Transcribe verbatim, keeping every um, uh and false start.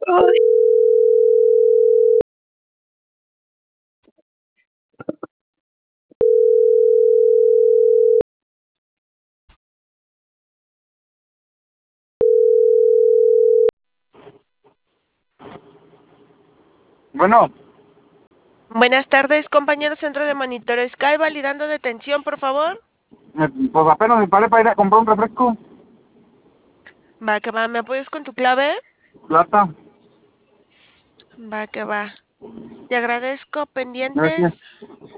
Ay. Bueno, Buenas tardes, compañero centro de monitoreo Sky, validando detención, por favor. eh, pues apenas me paré para ir a comprar un refresco. Va, que va, ¿me apoyas con tu clave? Plata, Va, que va. Te agradezco, gracias. pendientes.